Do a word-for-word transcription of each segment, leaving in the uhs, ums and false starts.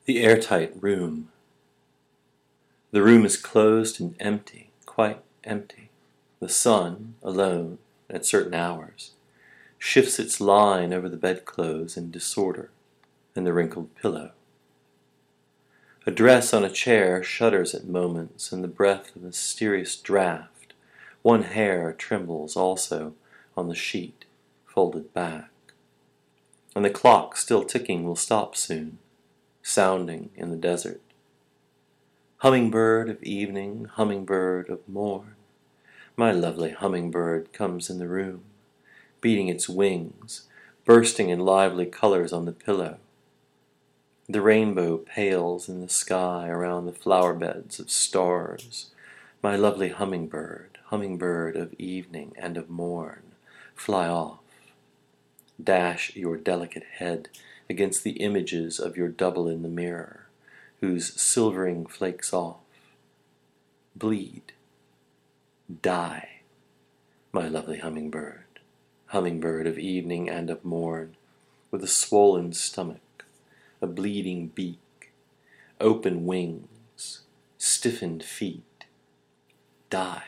The airtight room. The room is closed and empty, quite empty. The sun, alone, at certain hours, shifts its line over the bedclothes in disorder and the wrinkled pillow. A dress on a chair shudders at moments in the breath of a mysterious draught. One hair trembles also on the sheet, folded back. And the clock still ticking will stop soon, sounding in the desert. Hummingbird of evening, hummingbird of morn, my lovely hummingbird comes in the room, beating its wings, bursting in lively colors on the pillow. The rainbow pales in the sky around the flower beds of stars. My lovely hummingbird, hummingbird of evening and of morn, fly off. Dash your delicate head against the images of your double in the mirror, whose silvering flakes off. Bleed. Die, my lovely hummingbird, hummingbird of evening and of morn, with a swollen stomach, a bleeding beak, open wings, stiffened feet. Die.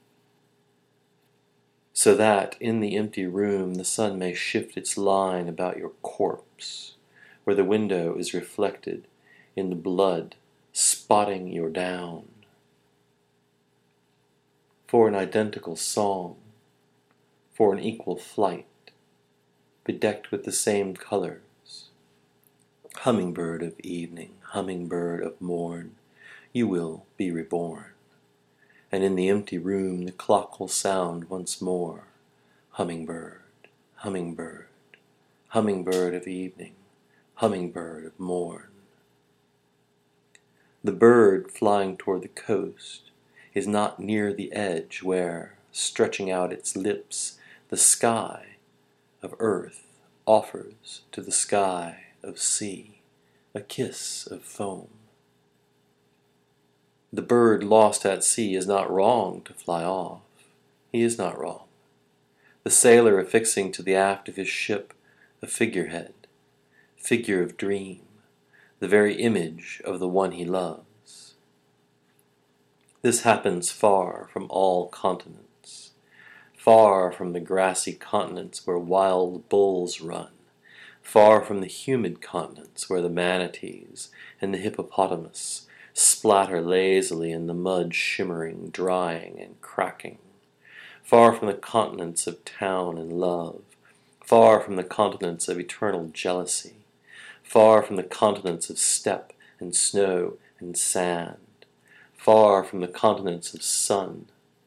So that in the empty room the sun may shift its line about your corpse, where the window is reflected in the blood spotting your down. For an identical song, for an equal flight, bedecked with the same colors. Hummingbird of evening, hummingbird of morn, you will be reborn. And in the empty room the clock will sound once more. Hummingbird, hummingbird, hummingbird of evening, hummingbird of morn. The bird flying toward the coast is not near the edge where, stretching out its lips, the sky of earth offers to the sky of sea a kiss of foam. The bird lost at sea is not wrong to fly off. He is not wrong. The sailor affixing to the aft of his ship a figurehead, figure of dream, the very image of the one he loves. This happens far from all continents, far from the grassy continents where wild bulls run, far from the humid continents where the manatees and the hippopotamus splatter lazily in the mud, shimmering, drying, and cracking, far from the continents of town and love, far from the continents of eternal jealousy, far from the continents of steppe and snow and sand, far from the continents of sun.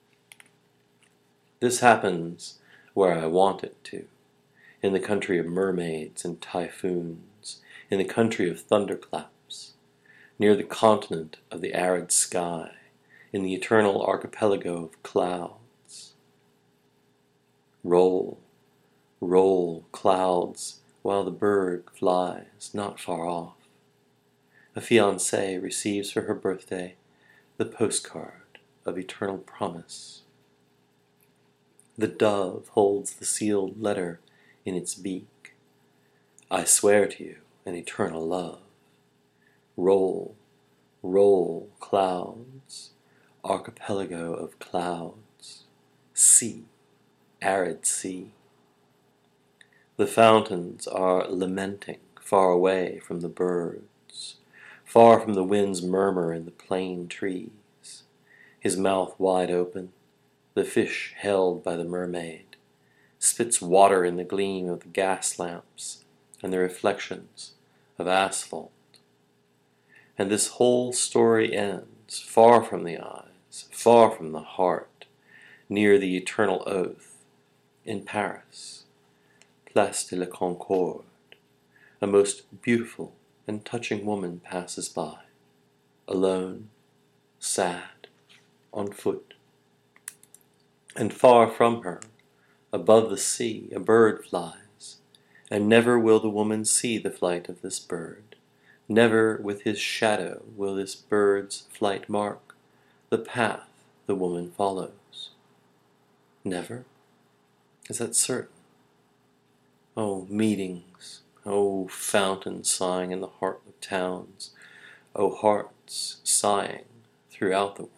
This happens where I want it to, in the country of mermaids and typhoons, in the country of thunderclaps, near the continent of the arid sky, in the eternal archipelago of clouds. Roll, roll, clouds, while the bird flies not far off. A fiancée receives for her birthday the postcard of eternal promise. The dove holds the sealed letter in its beak. I swear to you an eternal love. Roll, roll, clouds, archipelago of clouds, sea, arid sea. The fountains are lamenting far away from the birds, far from the wind's murmur in the plane trees. His mouth wide open, the fish held by the mermaid, spits water in the gleam of the gas lamps and the reflections of asphalt. And this whole story ends far from the eyes, far from the heart, near the eternal oath, in Paris, Place de la Concorde. A most beautiful and touching woman passes by, alone, sad, on foot. And far from her, above the sea, a bird flies, and never will the woman see the flight of this bird. Never with his shadow will this bird's flight mark the path the woman follows. Never? Is that certain? Oh, meetings, oh, fountain sighing in the heart of towns, O hearts sighing throughout the world.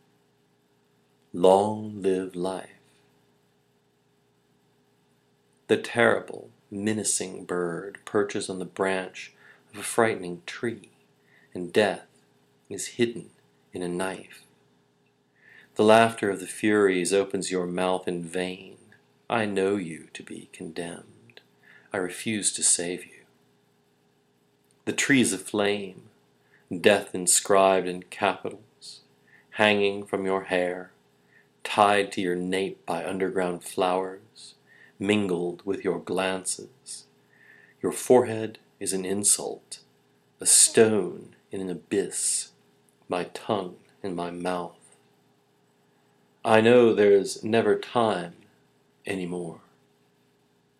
Long live life. The terrible, menacing bird perches on the branch of a frightening tree, and death is hidden in a knife. The laughter of the Furies opens your mouth in vain. I know you to be condemned. I refuse to save you. The trees aflame, death inscribed in capitals, hanging from your hair, tied to your nape by underground flowers, mingled with your glances. Your forehead is an insult, a stone in an abyss, my tongue in my mouth. I know there's never time any more.